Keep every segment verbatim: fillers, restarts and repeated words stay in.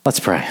Let's pray.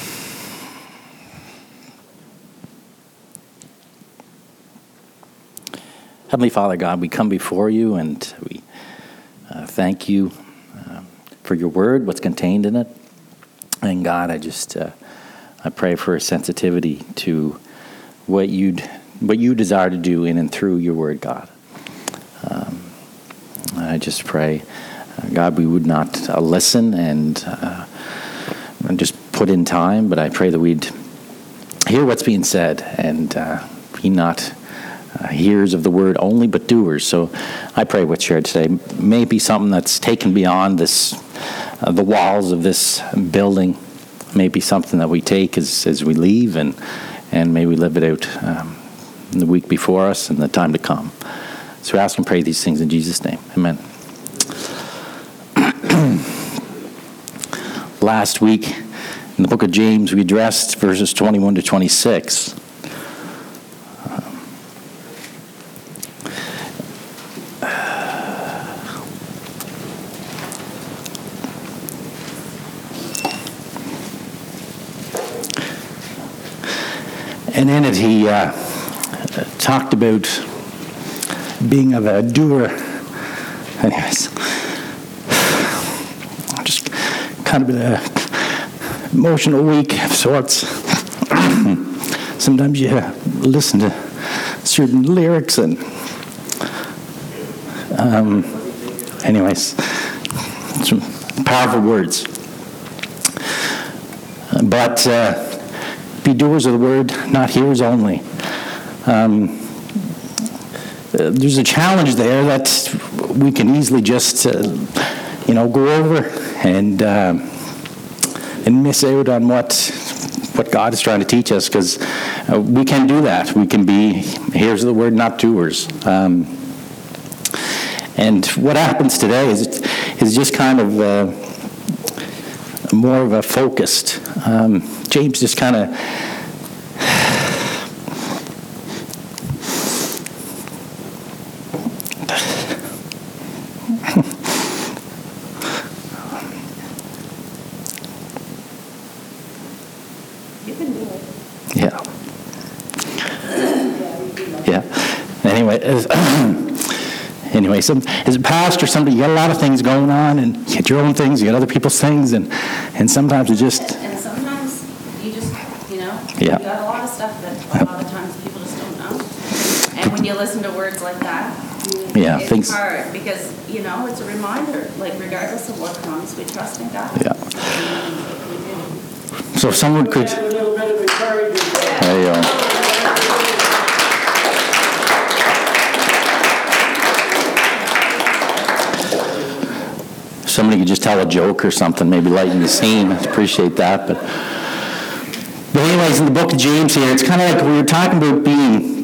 Heavenly Father God, we come before you and we uh, thank you uh, for your word, what's contained in it. And God, I just uh, I pray for a sensitivity to what you'd what you desire to do in and through your word, God. Um, I just pray, uh, God, we would not uh, listen and, uh, and just put in time, but I pray that we'd hear what's being said and uh, be not uh, hearers of the word only, but doers. So I pray what's shared today may be something that's taken beyond this, uh, the walls of this building. May be something that we take as, as we leave, and and may we live it out um, in the week before us and the time to come. So we ask and pray these things in Jesus' name. Amen. Last week, in the book of James, we addressed verses twenty-one to twenty-six. And in it, he uh, talked about being of a doer. Anyways, just kind of an emotional week of sorts. Sometimes you listen to certain lyrics and, um, anyways, some powerful words. But uh, be doers of the word, not hearers only. Um, there's a challenge there that we can easily just, uh, you know, go over and uh, and miss out on what what God is trying to teach us, because uh, we can do that. We can be hearers of the word, not doers. Um, and what happens today is is just kind of uh, more of a focused. Um, James just kind of You can do it. yeah. Yeah. Anyway, as, anyway, some, as a pastor, somebody, you got a lot of things going on, and you get your own things, you got other people's things, and, and sometimes it just... And sometimes you just, you know, Yeah. you got a lot of stuff that a lot of times people just don't know. And when you listen to words like that, Yeah, it's things- hard because, you know, it's a reminder, like regardless of what comes, we trust in God. Yeah. And we do. So if someone could... Have a little bit of encouragement. There you go. Somebody could just tell a joke or something, maybe lighten the scene. I appreciate that. But, but anyways, in the book of James here, it's kind of like we were talking about being,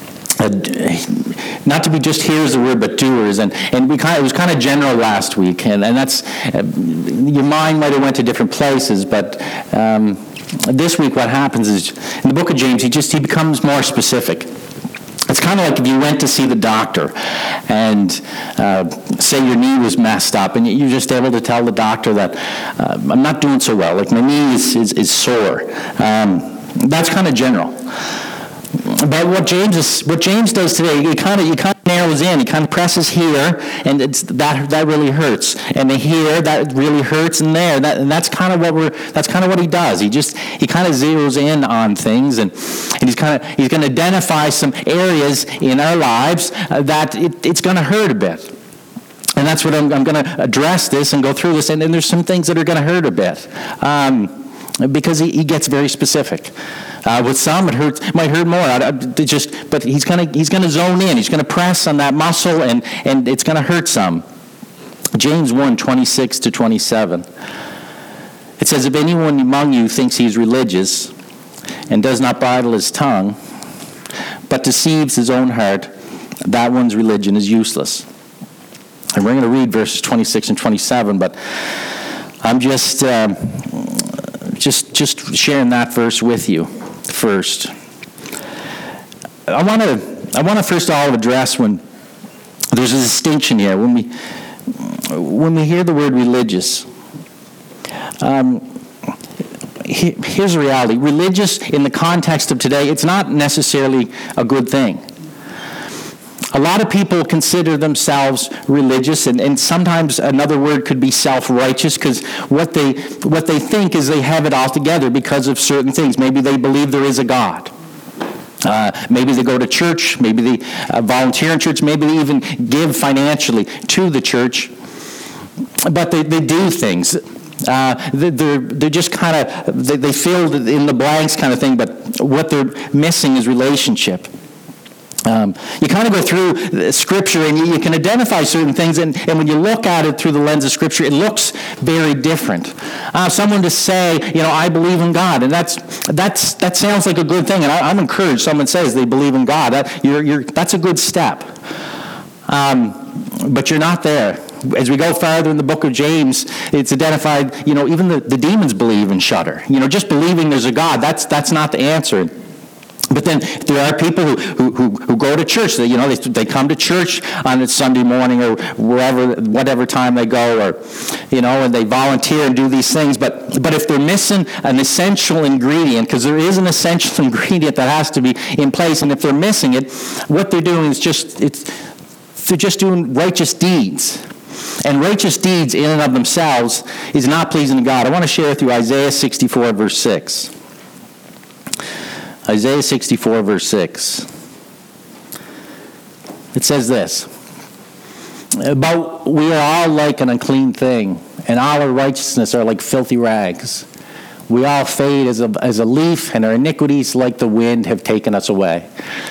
a, not to be just hearers of the word, but doers. And, and we kind of, it was kind of general last week. And, and that's, uh, your mind might have went to different places, but um, this week what happens is, in the book of James, he just, he becomes more specific. It's kind of like if you went to see the doctor and uh, say your knee was messed up, and you're just able to tell the doctor that uh, I'm not doing so well, like my knee is, is, is sore. Um, that's kind of general. But what James is, what James does today, he kind of he kind of narrows in. He kind of presses here, and it's that that really hurts, and the here that really hurts, and there that and that's kind of what we're that's kind of what he does. He just he kind of zeroes in on things, and and he's kind of he's going to identify some areas in our lives uh, that it, it's going to hurt a bit. And that's what I'm, I'm going to address this and go through this, and then there's some things that are going to hurt a bit. Um, because he, he gets very specific. Uh, with some, it hurts, might hurt more. I, I, it just, but he's going to he's going to zone in. He's going to press on that muscle, and and it's going to hurt some. James one twenty-six to twenty-seven. It says, "If anyone among you thinks he is religious, and does not bridle his tongue, but deceives his own heart, that one's religion is useless." And we're going to read verses twenty-six and twenty-seven, but I'm just. Um, Just, just sharing that verse with you first. I want to, I want to first of all address when there's a distinction here when we, when we hear the word religious. Um, here's the reality. Religious, in the context of today, it's not necessarily a good thing. A lot of people consider themselves religious, and, and sometimes another word could be self-righteous, because what they, what they think is they have it all together because of certain things. Maybe they believe there is a God. Uh, maybe they go to church, maybe they uh, volunteer in church, maybe they even give financially to the church. But they, they do things. Uh, they're, they're just kind of, they, they fill in the blanks kind of thing, but what they're missing is relationship. Um, you kind of go through Scripture and you, you can identify certain things, and, and when you look at it through the lens of Scripture, it looks very different. Uh, someone to say, you know, I believe in God, and that's that's that sounds like a good thing, and I, I'm encouraged. Someone says they believe in God. That, you're, you're, that's a good step. Um, but you're not there. As we go farther in the book of James, it's identified, you know, even the, the demons believe and shudder. You know, just believing there's a God, that's that's not the answer. But then there are people who, who, who go to church. They, you know, they, they come to church on a Sunday morning or wherever, whatever time they go, or, you know, and they volunteer and do these things. But but if they're missing an essential ingredient, because there is an essential ingredient that has to be in place, and if they're missing it, what they're doing is just, it's, they're just doing righteous deeds. And righteous deeds in and of themselves is not pleasing to God. I want to share with you Isaiah sixty-four, verse six. Isaiah sixty-four, verse six. It says this, "But we are all like an unclean thing, and all our righteousness are like filthy rags. We all fade as a, as a leaf, and our iniquities like the wind have taken us away."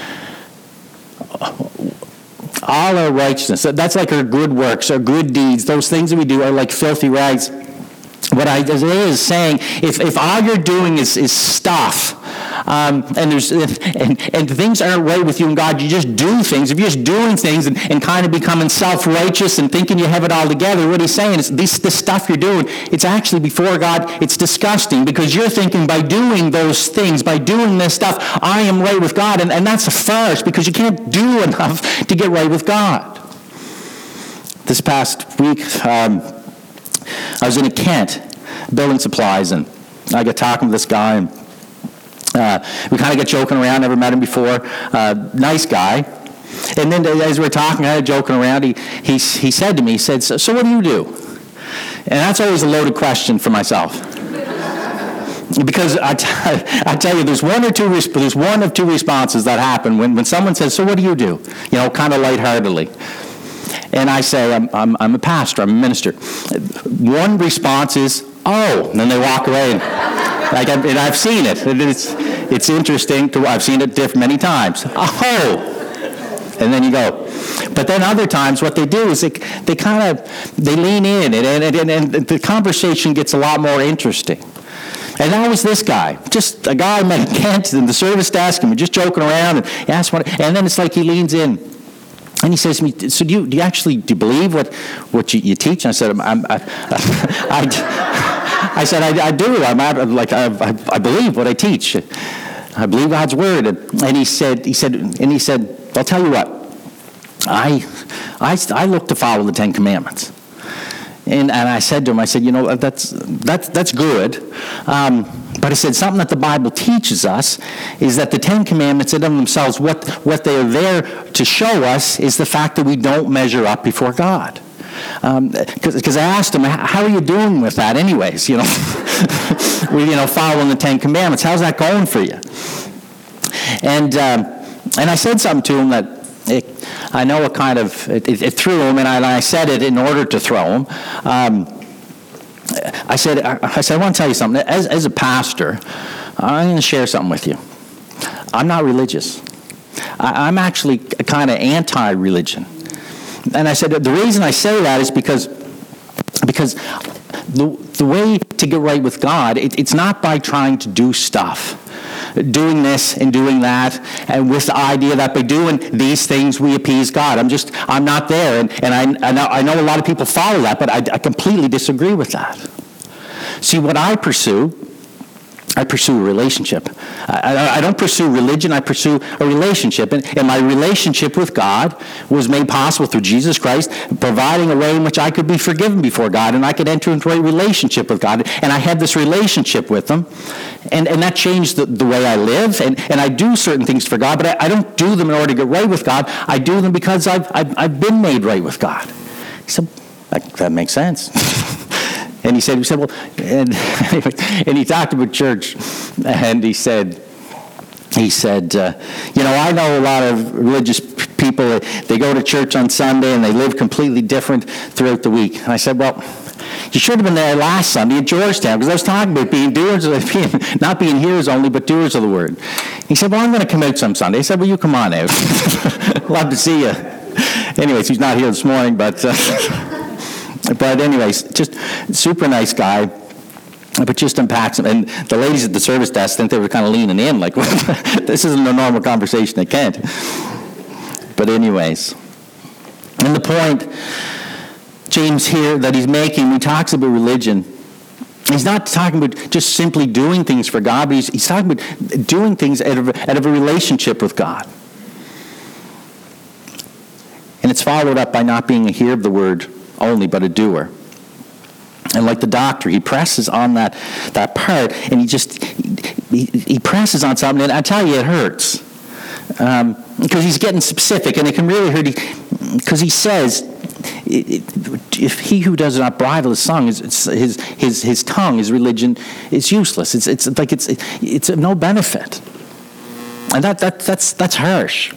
All our righteousness, that's like our good works, our good deeds, those things that we do are like filthy rags. What Isaiah is saying, if, if all you're doing is, is stuff, um, and there's and, and things aren't right with you and God, you just do things. If you're just doing things and, and kind of becoming self-righteous and thinking you have it all together, what he's saying is this, this stuff you're doing, it's actually before God, it's disgusting, because you're thinking by doing those things, by doing this stuff, I am right with God, and, and that's a farce, because you can't do enough to get right with God. This past week, um, I was in a Kent, building supplies, and I got talking to this guy, and uh, we kind of get joking around. Never met him before. Uh, nice guy. And then as we were talking, I was joking around. He he he said to me, he said, "So, so what do you do?" And that's always a loaded question for myself, because I, t- I tell you, there's one or two res- there's one of two responses that happen when when someone says, "So what do you do?" You know, kind of lightheartedly. And I say, I'm, I'm, I'm a pastor, I'm a minister. One response is, "Oh," and then they walk away. And, like, and I've seen it. It's, it's interesting. To, I've seen it diff- many times. "Oh," and then you go. But then other times what they do is they, they kind of, they lean in, and, and, and, and the conversation gets a lot more interesting. And that was this guy, just a guy I met in Kent in the service desk, and we're just joking around, and he asked what, and then it's like he leans in. And he says to me, "So do you, do you actually do you believe what, what you, you teach?" And I said, I'm, I'm, I, I, I said, I, I do. I'm, I'm like I, I believe what I teach. I believe God's word. And, and he said, he said, and he said, "I'll tell you what. I, I, I look to follow the Ten Commandments." And, and I said to him, I said, "You know, that's that's that's good." Um, But I said, something that the Bible teaches us is that the Ten Commandments in themselves, what, what they're there to show us is the fact that we don't measure up before God. Because um, I asked him, "How are you doing with that anyways? You know, we, you know, following the Ten Commandments. How's that going for you?" And um, and I said something to him that it, I know it kind of, it, it, it threw him, and I, and I said it in order to throw him. Um, I said, I said, I want to tell you something. As, as a pastor, I'm going to share something with you. I'm not religious. I, I'm actually kind of anti-religion. And I said, the reason I say that is because, because the, the way to get right with God, it, it's not by trying to do stuff. Doing this and doing that, and with the idea that by doing these things we appease God. I'm just, I'm not there, and, and I, I, know, I know a lot of people follow that, but I, I completely disagree with that. See, what I pursue I pursue a relationship. I, I, I don't pursue religion, I pursue a relationship. And, and my relationship with God was made possible through Jesus Christ, providing a way in which I could be forgiven before God, and I could enter into a relationship with God. And I had this relationship with him, and, and that changed the, the way I live. And, and I do certain things for God, but I, I don't do them in order to get right with God. I do them because I've, I've, I've been made right with God. He said, that, that makes sense. And he said, he said, well, and, and he talked about church, and he said, he said, uh, you know, I know a lot of religious people, they go to church on Sunday and they live completely different throughout the week. And I said, well, you should have been there last Sunday at Georgetown, because I was talking about being doers, of, being, not being hearers only, but doers of the word. He said, well, I'm going to come out some Sunday. I said, well, you come on out. Love to see you. Anyways, he's not here this morning, but... Uh, But anyways, just super nice guy, but just unpacks them. And the ladies at the service desk think they were kind of leaning in, like, this isn't a normal conversation, they can't. But anyways, and the point James here that he's making, when he talks about religion, he's not talking about just simply doing things for God, but he's, he's talking about doing things out of, out of a relationship with God. And it's followed up by not being a hearer of the word only, but a doer. And like the doctor, he presses on that, that part, and he just, he, he presses on something, and I tell you, it hurts. Um, because he's getting specific, and it can really hurt, because he, he says, if he who does not bridle his tongue, his, his, his, his tongue, his religion, is useless. It's, it's like it's, it's of no benefit. And that, that, that's, that's harsh.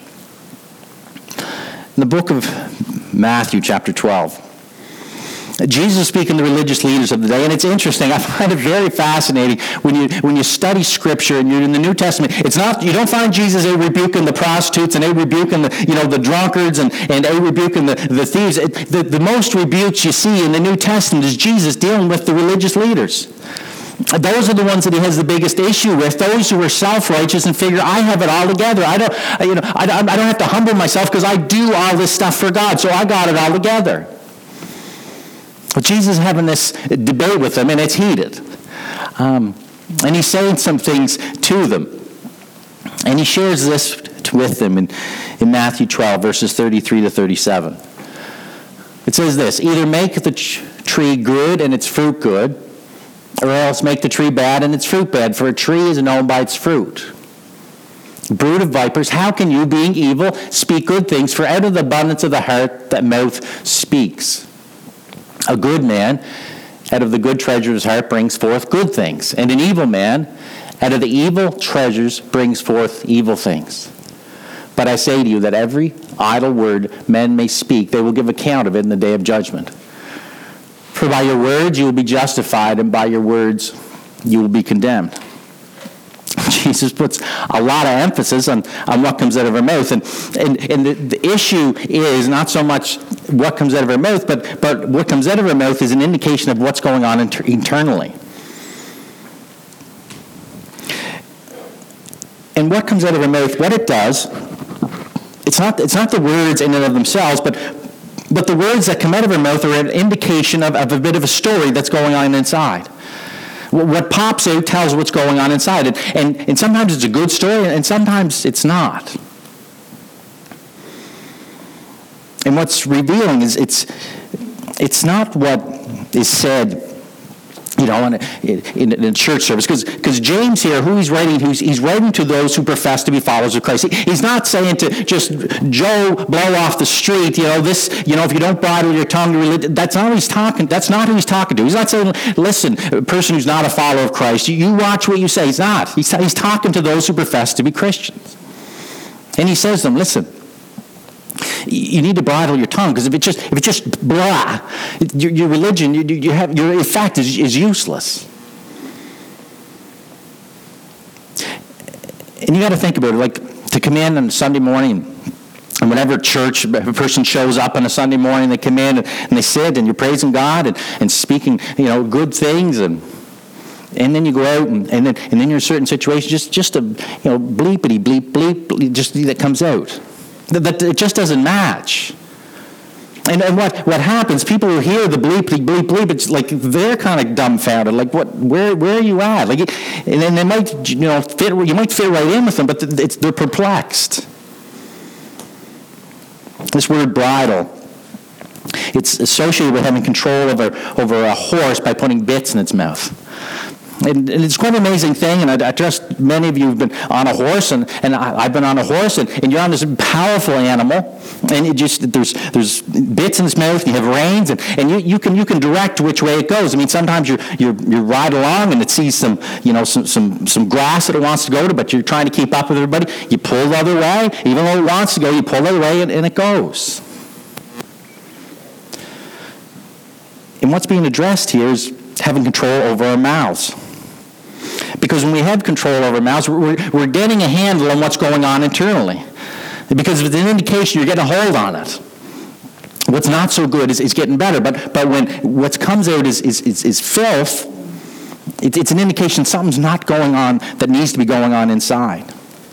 In the book of Matthew, chapter twelve, Jesus is speaking to the religious leaders of the day, and it's interesting. I find it very fascinating when you when you study Scripture and you're in the New Testament. It's not you don't find Jesus a rebuking the prostitutes and a rebuking the you know the drunkards and, and a rebuking the, the thieves. It, the, the most rebukes you see in the New Testament is Jesus dealing with the religious leaders. Those are the ones that he has the biggest issue with. Those who are self-righteous and figure, I have it all together. I don't, you know, I, I don't have to humble myself because I do all this stuff for God, so I got it all together. But Jesus is having this debate with them, and it's heated. Um, and he's saying some things to them. And he shares this with them in, in Matthew twelve, verses thirty-three to thirty-seven. It says this, either make the tree good and its fruit good, or else make the tree bad and its fruit bad, for a tree is known by its fruit. Brood of vipers, how can you, being evil, speak good things? For out of the abundance of the heart, that mouth speaks. A good man, out of the good treasure of his heart, brings forth good things. And an evil man, out of the evil treasures, brings forth evil things. But I say to you that every idle word men may speak, they will give account of it in the day of judgment. For by your words you will be justified, and by your words you will be condemned. Jesus puts a lot of emphasis on, on what comes out of our mouth. And, and, and the, the issue is not so much what comes out of our mouth, but, but what comes out of our mouth is an indication of what's going on inter- internally. And what comes out of our mouth, what it does, it's not, it's not the words in and of themselves, but But the words that come out of our mouth are an indication of, of a bit of a story that's going on inside. What pops out tells what's going on inside. And, and, and sometimes it's a good story, and sometimes it's not. And what's revealing is it's it's not what is said, you know, in a, in a church service. Because James here, who he's writing to, he's, he's writing to those who profess to be followers of Christ. He, he's not saying to just Joe blow off the street, you know, this, you know, if you don't bridle your tongue, that's not who he's talking, that's not who he's talking to. He's not saying, listen, a person who's not a follower of Christ, you, you watch what you say. He's not. He's, he's talking to those who profess to be Christians. And he says to them, listen, you need to bridle your tongue, because if it just if it just blah, your, your religion, you, you have your effect is, is useless. And you got to think about it, like to come in on Sunday morning, and whenever church a person shows up on a Sunday morning, they come in and, and they sit and you're praising God and, and speaking, you know, good things, and and then you go out and, and then and then you're in a certain situation, just just a you know bleepity bleep bleep, bleep just that comes out. That it just doesn't match. And, and what, what happens, people who hear the bleep, bleep, bleep, bleep, it's like they're kind of dumbfounded. Like, what? Where where are you at? Like, and then they might, you know, fit, you might fit right in with them, but it's, they're perplexed. This word bridle, it's associated with having control over, over a horse by putting bits in its mouth. And, and it's quite an amazing thing, and I, I trust many of you have been on a horse, and, and I, I've been on a horse, and, and you're on this powerful animal, and it just there's there's bits in its mouth, and you have reins, and, and you, you can you can direct which way it goes. I mean, sometimes you you you ride along, and it sees some you know some, some some grass that it wants to go to, but you're trying to keep up with everybody. You pull the other way, even though it wants to go, you pull the other way, and, and it goes. And what's being addressed here is having control over our mouths. Because when we have control over our mouths, we're, we're getting a handle on what's going on internally. Because if it's an indication, you're getting a hold on it. What's not so good is, is getting better. But but when what comes out is, is, is, is filth, it, it's an indication something's not going on that needs to be going on inside.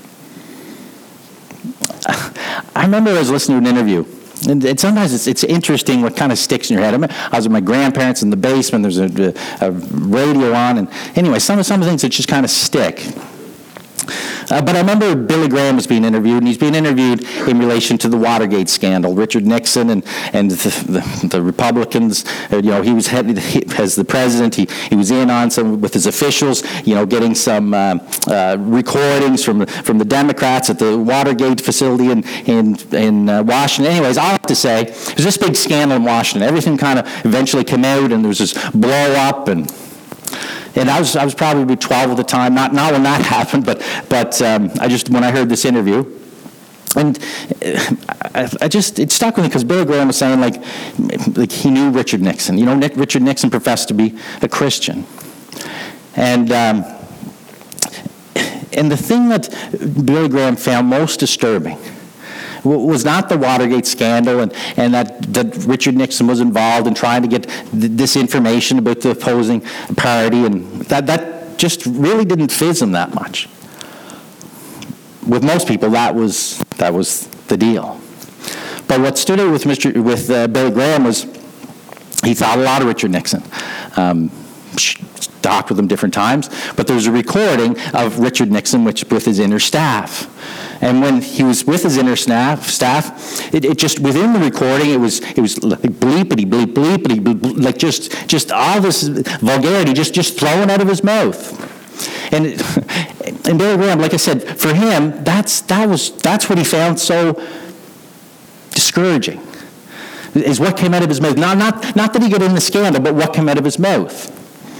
I remember I was listening to an interview. And, and sometimes it's, it's interesting what kind of sticks in your head. I, mean, I was with my grandparents in the basement. There's a, a, a radio on. And anyway, some of, some of the things that just kind of stick. Uh, but I remember Billy Graham was being interviewed, and he's being interviewed in relation to the Watergate scandal. Richard Nixon and, and the, the, the Republicans, uh, you know, he was head, he, as the president, he, he was in on some, with his officials, you know, getting some uh, uh, recordings from, from the Democrats at the Watergate facility in, in, in uh, Washington. Anyways, all I have to say, there's this big scandal in Washington. Everything kind of eventually came out, and there was this blow up, and And I was I was probably twelve at the time, not not when that happened, but but um, I just when I heard this interview, and I, I just it stuck with me because Billy Graham was saying like like he knew Richard Nixon. You know, Nick, Richard Nixon professed to be a Christian, and um, and the thing that Billy Graham found most disturbing was not the Watergate scandal and, and that, that Richard Nixon was involved in trying to get th- this information about the opposing party, and that, that just really didn't fizz him that much. With most people, that was that was the deal. But what stood out with Mister with uh, Billy Graham was he thought a lot of Richard Nixon. Um, talked with him different times, but there was a recording of Richard Nixon which, with his inner staff. And when he was with his inner staff, staff, it, it just within the recording, it was it was like bleepity bleep bleepity bleep, like just just all this vulgarity just just flowing out of his mouth. And it, and Billy Graham, like I said, for him, that's that was that's what he found so discouraging. Is what came out of his mouth. Not not not that he got in the scandal, but what came out of his mouth.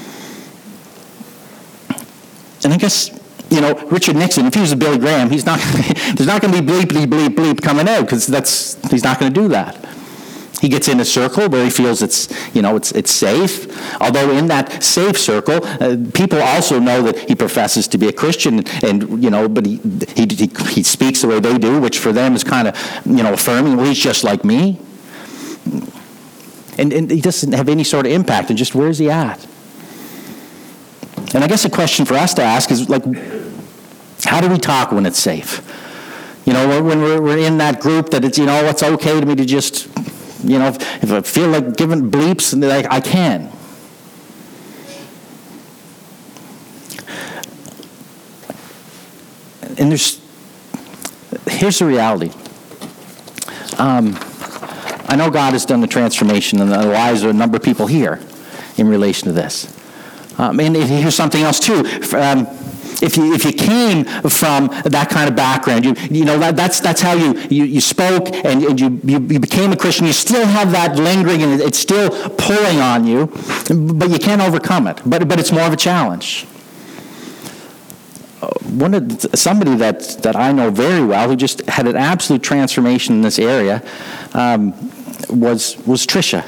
And I guess, you know, Richard Nixon, if he was a Billy Graham, he's not. There's not going to be bleepity bleep bleep coming out because that's he's not going to do that. He gets in a circle where he feels it's you know it's it's safe. Although in that safe circle, uh, people also know that he professes to be a Christian, and you know, but he he he, he speaks the way they do, which for them is kind of you know affirming. Well, he's just like me, and and he doesn't have any sort of impact. And just where's he at? And I guess a question for us to ask is, like, how do we talk when it's safe? You know, when we're, we're in that group that it's, you know, it's okay to me to just, you know, if, if I feel like giving bleeps, and like I can. And there's, here's the reality. Um, I know God has done the transformation in the lives of a number of people here in relation to this. Um, and here's something else too. Um, if you if you came from that kind of background, you you know that, that's that's how you, you, you spoke and, and you, you you became a Christian. You still have that lingering, and it's still pulling on you, but you can't overcome it. But but it's more of a challenge. One of the, somebody that that I know very well who just had an absolute transformation in this area um, was was Tricia.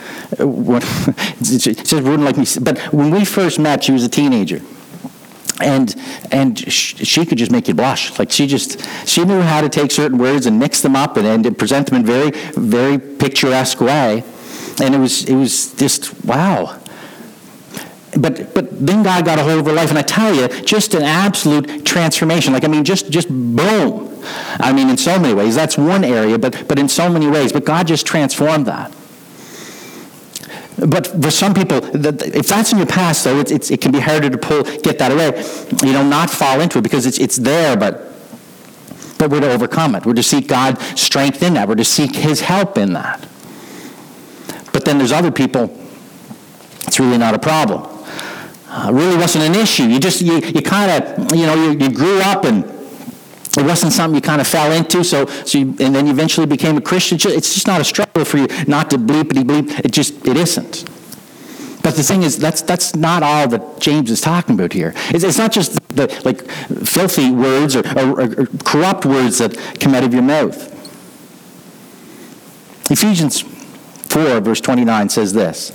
She just wouldn't like me. But when we first met, she was a teenager, and and she, she could just make you blush. Like she just she knew how to take certain words and mix them up and, and present them in very very picturesque way, and it was it was just wow. But but then God got a hold of her life, and I tell you, just an absolute transformation. Like, I mean, just just boom. I mean, in so many ways. That's one area, but but in so many ways. But God just transformed that. But for some people, if that's in your past, though, it's, it's, it can be harder to pull, get that away. You know, not fall into it, because it's it's there, but but we're to overcome it. We're to seek God's strength in that. We're to seek His help in that. But then there's other people, it's really not a problem. Uh, really wasn't an issue. You just, you, you kind of, you know, you, you grew up and it wasn't something you kind of fell into, so, so you, and then you eventually became a Christian. It's just not a struggle for you not to bleepity bleep. It just, it isn't. But the thing is, that's that's not all that James is talking about here. It's, it's not just the, like, filthy words or, or, or corrupt words that come out of your mouth. Ephesians four, verse twenty-nine says this.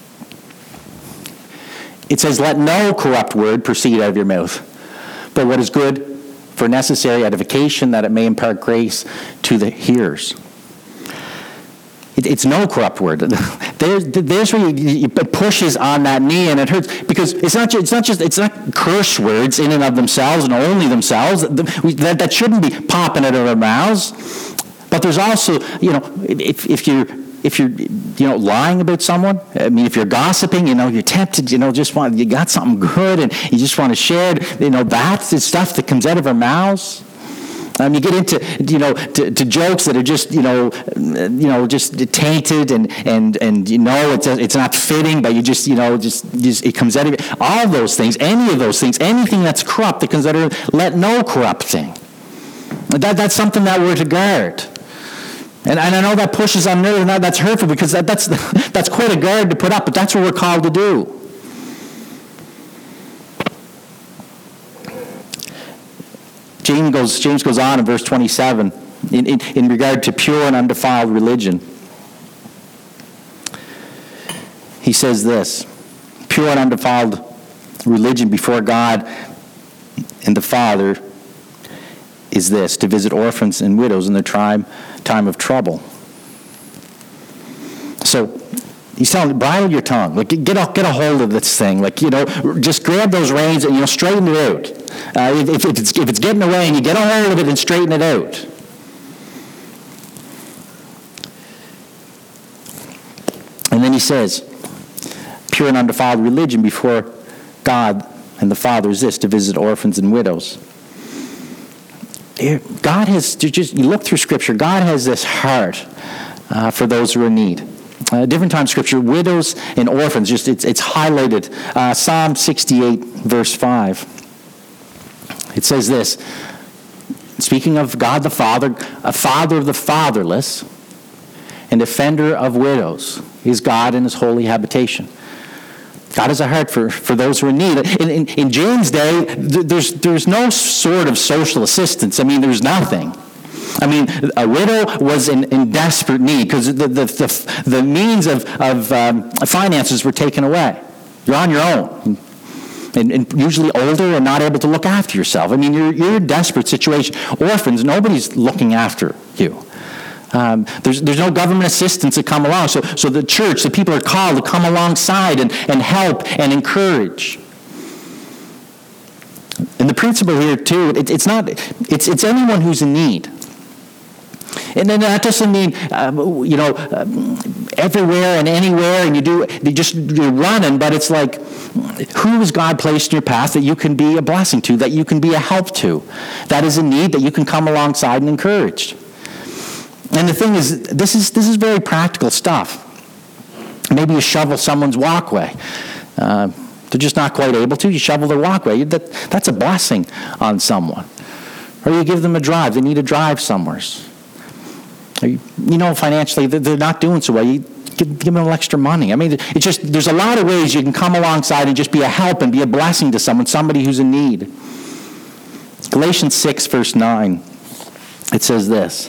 It says, "Let no corrupt word proceed out of your mouth, but what is good for necessary edification, that it may impart grace to the hearers." It, it's no corrupt word. There's, there's where you, you, it pushes on that knee, and it hurts, because it's not just, it's not just it's not curse words in and of themselves and only themselves. That, that shouldn't be popping out of our mouths. But there's also, you know, if if you're if you're you know lying about someone, I mean, if you're gossiping, you know, you're tempted, you know, just want you got something good and you just want to share it. You know, that's the stuff that comes out of our mouths. Um, you get into, you know, to, to jokes that are just, you know, you know, just tainted and and and you know it's it's not fitting, but you just, you know, just, just it comes out of it. All those things, any of those things, anything that's corrupt that comes out of it, let no corrupt thing. That that's something that we're to guard. And, and I know that pushes on nerve, and that, that's hurtful, because that, that's that's quite a guard to put up, but that's what we're called to do. James goes, James goes on in verse twenty-seven in, in, in regard to pure and undefiled religion. He says this: pure and undefiled religion before God and the Father is this, to visit orphans and widows in their time, time of trouble. So he's telling, bridle your tongue. Like, get a, get a hold of this thing. Like, you know, just grab those reins and, you know, straighten it out. Uh, if, if, it's, if it's getting away, and you get a hold of it and straighten it out. And then he says, pure and undefiled religion before God and the Father is this, to visit orphans and widows. God has, just you look through Scripture, God has this heart uh, for those who are in need. Uh, different times Scripture, widows and orphans, just it's, it's highlighted. Uh, Psalm sixty-eight, verse five. It says this, speaking of God the Father, a father of the fatherless and defender of widows is God in his holy habitation. God has a heart for, for those who are in need. In, in, in James' day, th- there's there's no sort of social assistance. I mean, there's nothing. I mean, a widow was in, in desperate need because the, the, the, the means of, of um, finances were taken away. You're on your own. And, and usually older and not able to look after yourself. I mean, you're, you're in a desperate situation. Orphans, nobody's looking after you. Um, there's there's no government assistance to come along. So so the church, the people are called to come alongside and, and help and encourage. And the principle here too, it, it's not it's it's anyone who's in need. And then that doesn't mean um, you know um, everywhere and anywhere, and you do you just you're running. But it's like, who has God placed in your path that you can be a blessing to, that you can be a help to, that is in need, that you can come alongside and encourage. And the thing is, this is this is very practical stuff. Maybe you shovel someone's walkway. Uh, they're just not quite able to. You shovel their walkway. That, that's a blessing on someone. Or you give them a drive. They need a drive somewhere. Or you, you know, financially, they're not doing so well. You give, give them a little extra money. I mean, it's just, there's a lot of ways you can come alongside and just be a help and be a blessing to someone, somebody who's in need. Galatians six, verse nine, it says this.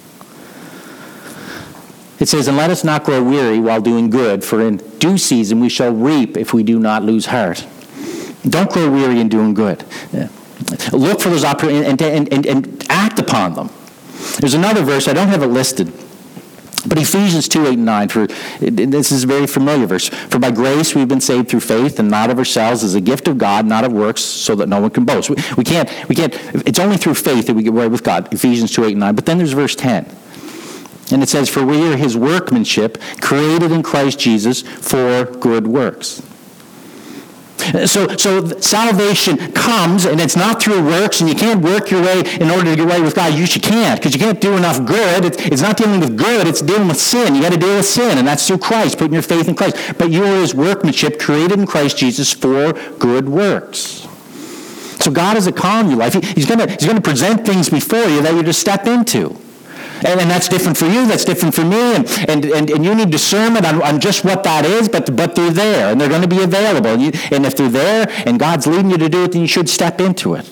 It says, and let us not grow weary while doing good, for in due season we shall reap if we do not lose heart. Don't grow weary in doing good. Look for those opportunities and, and, and, and act upon them. There's another verse, I don't have it listed, But Ephesians two, eight, and nine, for, this is a very familiar verse. For by grace we've been saved through faith, and not of ourselves, as a gift of God, not of works, so that no one can boast. We, we can't, we can't, it's only through faith that we get right with God, Ephesians two, eight, and nine. But then there's verse ten. And it says, for we are his workmanship, created in Christ Jesus for good works. So, so salvation comes, and it's not through works, and you can't work your way in order to get right with God. You, you can't, because you can't do enough good. It's, it's not dealing with good, it's dealing with sin. You got to deal with sin, and that's through Christ, putting your faith in Christ. But you are his workmanship, created in Christ Jesus for good works. So God is a calm in your life. He, he's going to he's going to present things before you that you just step into. And, and that's different for you, that's different for me, and, and, and, and you need discernment on, on just what that is, but, but they're there, and they're going to be available. And, you, and if they're there, and God's leading you to do it, then you should step into it.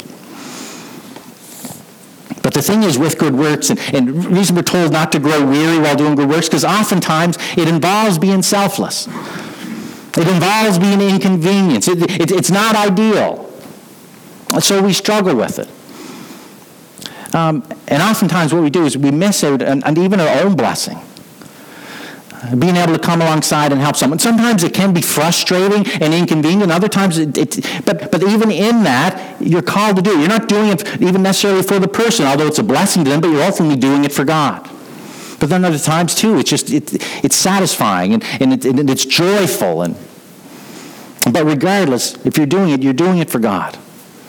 But the thing is with good works, and, and the reason we're told not to grow weary while doing good works, because oftentimes it involves being selfless. It involves being inconvenienced. It, it, it's not ideal. So we struggle with it. Um, and oftentimes what we do is we miss out on, on even our own blessing. Being able to come alongside and help someone. Sometimes it can be frustrating and inconvenient. Other times, it, it, but, but even in that, you're called to do it. You're not doing it even necessarily for the person, although it's a blessing to them, but you're ultimately doing it for God. But then other times too, it's just, it, it's satisfying and, and, it, and it's joyful. And, but regardless, if you're doing it, you're doing it for God.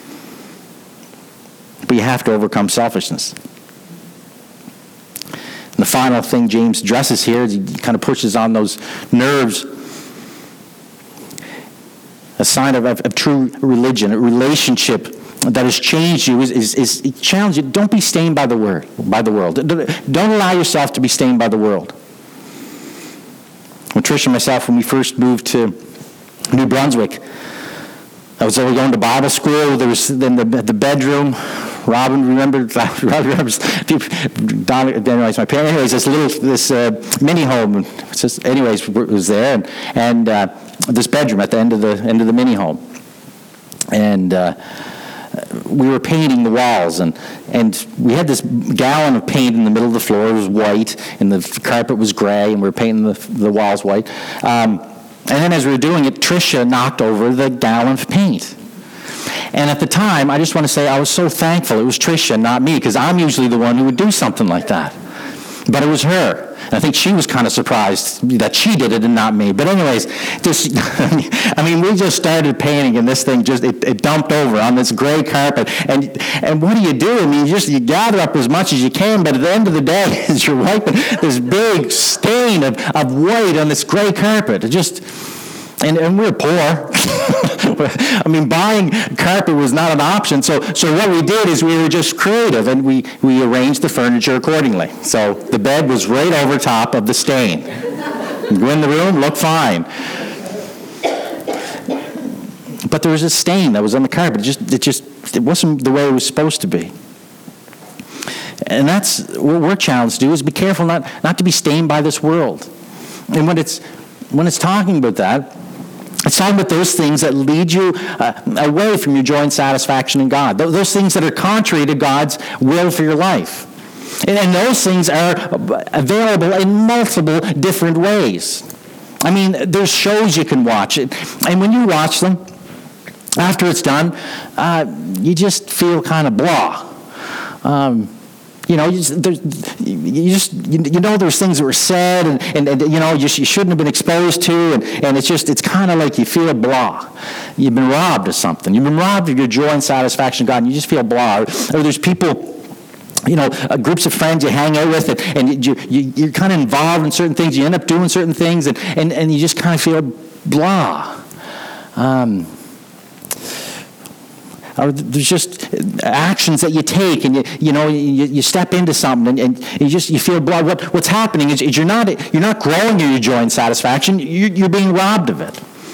But you have to overcome selfishness. And the final thing James addresses here is he kind of pushes on those nerves. A sign of, of, of true religion, a relationship that has changed you is, is, is challenge you. Don't be stained by the word, by the world. Don't allow yourself to be stained by the world. When Trish and myself, when we first moved to New Brunswick, I was already going to Bible school. There was in the, the bedroom. Robin remembered. Robin remembers. Don, anyways, my parents. Anyways, this little this uh, mini home. It's just, anyways, was there, and, and uh, this bedroom at the end of the end of the mini home, and uh, we were painting the walls, and and we had this gallon of paint in the middle of the floor. It was white, and the carpet was gray, and we were painting the the walls white. Um, and then as we were doing it, Tricia knocked over the gallon of paint. And at the time, I just want to say I was so thankful it was Tricia, not me, because I'm usually the one who would do something like that. But it was her. And I think she was kind of surprised that she did it and not me. But anyways, just, I mean, we just started painting, and this thing just, it, it dumped over on this gray carpet. And and what do you do? I mean, you just, you gather up as much as you can, but at the end of the day, as you're wiping this big stain of, of white on this gray carpet, it just... And, and we're poor. I mean, buying carpet was not an option. So so what we did is we were just creative, and we, we arranged the furniture accordingly. So the bed was right over top of the stain. You go in the room, look fine. But there was a stain that was on the carpet. It just, it just it wasn't the way it was supposed to be. And that's what we're challenged to do, is be careful not, not to be stained by this world. And when it's when it's talking about that, it's talking about those things that lead you uh, away from your joy and satisfaction in God. Those, those things that are contrary to God's will for your life. And, and those things are available in multiple different ways. I mean, there's shows you can watch. And when you watch them, after it's done, uh, you just feel kind of blah. Um, You know, you just, you, just, you know there's things that were said and, and, and you know, you, you shouldn't have been exposed to, and, and it's just, it's kind of like you feel blah. You've been robbed of something. You've been robbed of your joy and satisfaction in God, and you just feel blah. Or, or there's people, you know, uh, groups of friends you hang out with, and, and you, you, you're kind of involved in certain things. You end up doing certain things, and, and, and you just kind of feel blah. Um... Or there's just actions that you take, and you you know you, you step into something, and, and you just you feel blood. What what's happening is, is you're not you're not growing your joy and satisfaction. You're, you're being robbed of it,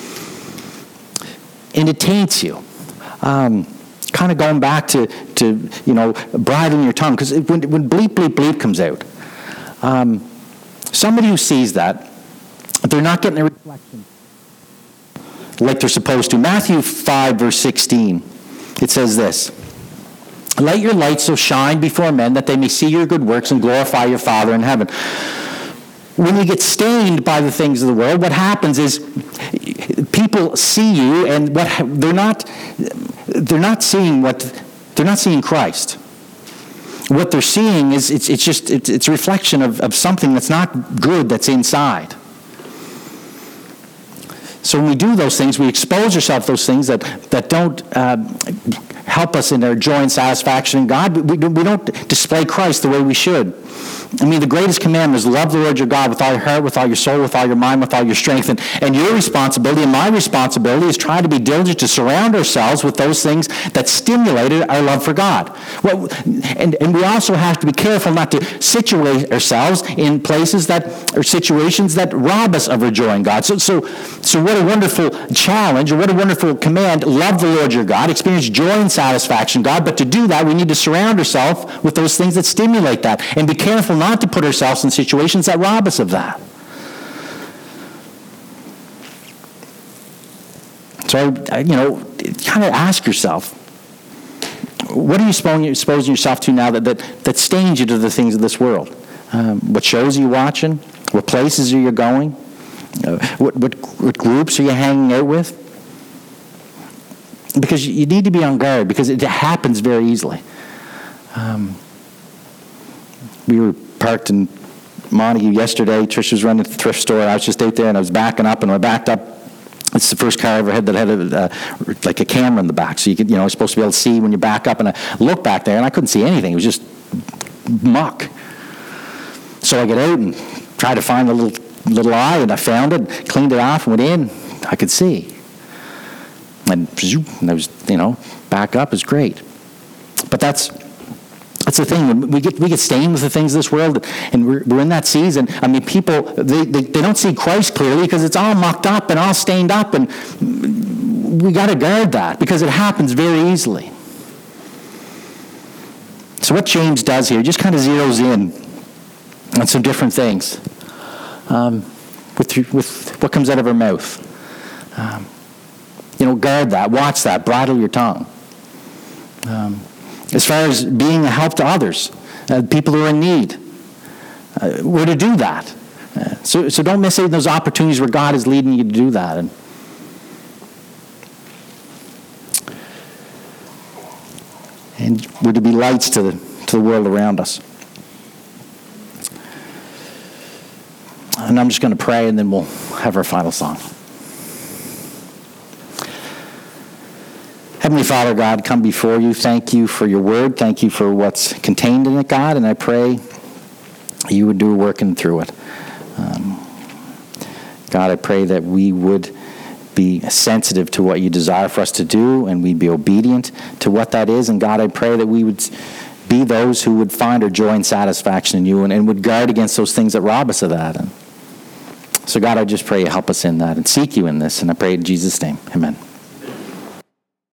and it taints you. Um, kind of going back to to you know bridling your tongue, because when when bleep bleep bleep comes out, um, somebody who sees that, they're not getting a reflection like they're supposed to. Matthew five verse sixteen. It says this: "Let your light so shine before men that they may see your good works and glorify your Father in heaven." when you get stained by the things of the world, what happens is people see you, and what they're not they're not seeing what they're not seeing Christ. What they're seeing is it's it's just it's, it's a reflection of, of something that's not good that's inside. So when we do those things, we expose ourselves to those things that that don't uh, help us in our joy and satisfaction in God. We, we don't display Christ the way we should. I mean, the greatest commandment is love the Lord your God with all your heart, with all your soul, with all your mind, with all your strength. And, and your responsibility and my responsibility is try to be diligent to surround ourselves with those things that stimulated our love for God. Well, and, and we also have to be careful not to situate ourselves in places that, or situations that rob us of our joy in God. So, so, so what a wonderful challenge, or what a wonderful command. Love the Lord your God, experience joy and satisfaction in God. But to do that, we need to surround ourselves with those things that stimulate that. And be careful not to put ourselves in situations that rob us of that. So, you know, kind of ask yourself, what are you exposing yourself to now that, that, that stains you to the things of this world? Um, what shows are you watching? What places are you going? Uh, what, what, what groups are you hanging out with? Because you need to be on guard, because it happens very easily. Um, we were parked in Montague yesterday. Trish was running the thrift store. I was just out there, and I was backing up, and when I backed up, it's the first car I ever had that had a, uh, like a camera in the back, so you could, you know, you're supposed to be able to see when you back up. And I looked back there, and I couldn't see anything. It was just muck. So I get out and try to find a little little eye, and I found it, cleaned it off, and went in. I could see, and, and I was, you know, back up is great. But that's. That's the thing. When we get we get stained with the things of this world, and we're, we're in that season. I mean, people, they, they, they don't see Christ clearly because it's all mucked up and all stained up, and we got to guard that because it happens very easily. So what James does here, he just kind of zeroes in on some different things um, with, with what comes out of our mouth. Um, you know, guard that, watch that, bridle your tongue. Um, As far as being a help to others, uh, people who are in need, uh, we're to do that. Uh, so, so don't miss out on those opportunities where God is leading you to do that. And, and we're to be lights to the to the world around us. And I'm just going to pray, and then we'll have our final song. Heavenly Father, God, come before you. Thank you for your word. Thank you for what's contained in it, God. And I pray you would do a work in through it. Um, God, I pray that we would be sensitive to what you desire for us to do, and we'd be obedient to what that is. And God, I pray that we would be those who would find our joy and satisfaction in you, and, and would guard against those things that rob us of that. And so, God, I just pray you help us in that and seek you in this. And I pray in Jesus' name. Amen.